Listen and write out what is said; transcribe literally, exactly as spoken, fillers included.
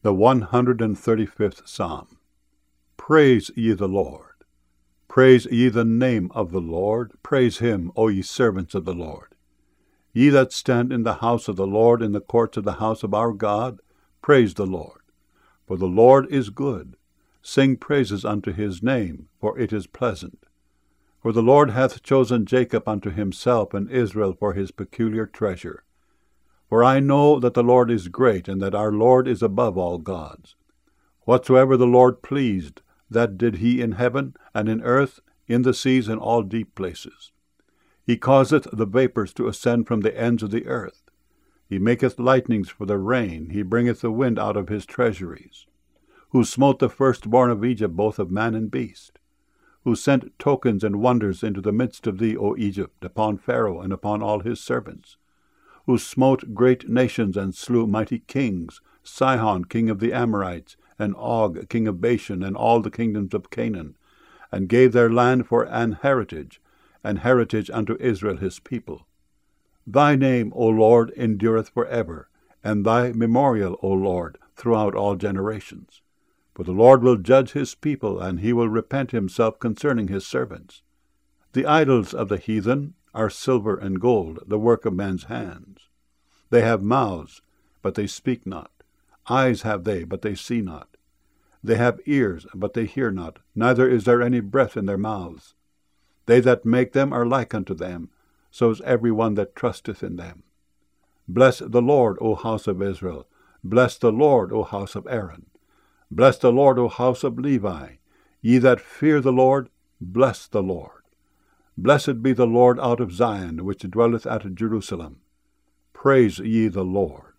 The one hundred and thirty-fifth Psalm. Praise ye the Lord. Praise ye the name of the Lord. Praise him, O ye servants of the Lord. Ye that stand in the house of the Lord, in the courts of the house of our God, praise the Lord. For the Lord is good. Sing praises unto his name, for it is pleasant. For the Lord hath chosen Jacob unto himself, and Israel for his peculiar treasure. For I know that the Lord is great, and that our Lord is above all gods. Whatsoever the Lord pleased, that did he in heaven, and in earth, in the seas, and all deep places. He causeth the vapours to ascend from the ends of the earth. He maketh lightnings for the rain. He bringeth the wind out of his treasuries. Who smote the firstborn of Egypt, both of man and beast. Who sent tokens and wonders into the midst of thee, O Egypt, upon Pharaoh and upon all his servants. Who smote great nations and slew mighty kings, Sihon king of the Amorites, and Og king of Bashan, and all the kingdoms of Canaan, and gave their land for an heritage, an heritage unto Israel his people. Thy name, O Lord, endureth for ever, and thy memorial, O Lord, throughout all generations. For the Lord will judge his people, and he will repent himself concerning his servants. The idols of the heathen are silver and gold, the work of men's hands. They have mouths, but they speak not. Eyes have they, but they see not. They have ears, but they hear not, neither is there any breath in their mouths. They that make them are like unto them, so is every one that trusteth in them. Bless the Lord, O house of Israel. Bless the Lord, O house of Aaron. Bless the Lord, O house of Levi. Ye that fear the Lord, bless the Lord. Blessed be the Lord out of Zion, which dwelleth at Jerusalem. Praise ye the Lord.